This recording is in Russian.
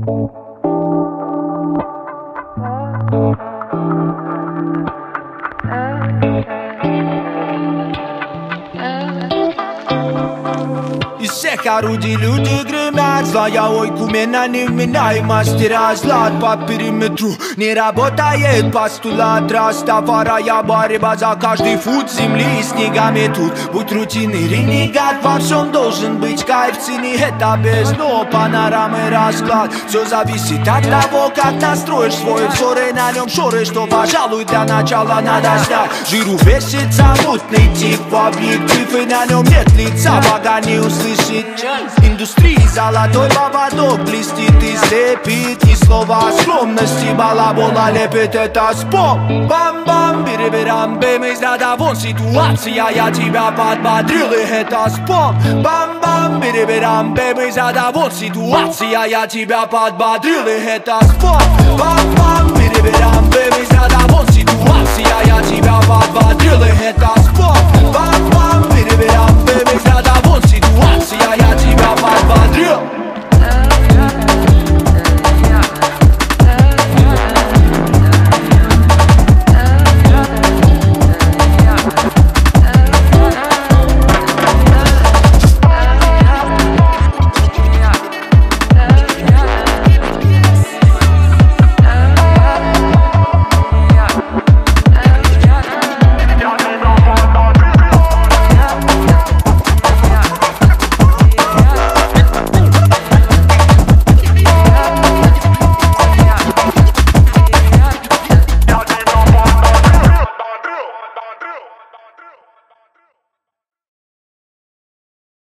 Из всех орудий люди гремят, злая ойку меня не вминай, мастера зла по периметру не работает постулат Растафарая борьба за каждый фут земли и снегами тут. Будь рутинный ренегат, во всем должен быть кайф, цени это без дно, панорамы расклад. Все зависит от того, как настроишь свой взор и на нем шоры, что, пожалуй, для начала надо снять. Жиру весится мутный тип в объектив, и на нем нет лица, пока не услышит. Индустрии золотой поводок блестит и слепит, ни слова скромности балабола лепит, это спор. Бам-бам, бирибирам-бэм, из ряда вон ситуация, я тебя подбодрил, и это спор. Бам-бам, бирибирам-бэм, из ряда вон ситуация, я тебя подбодрил, и это спор. Бам-бам, бирибирам-бэм, из ряда вон ситуация, я тебя подбодрил, и это спор.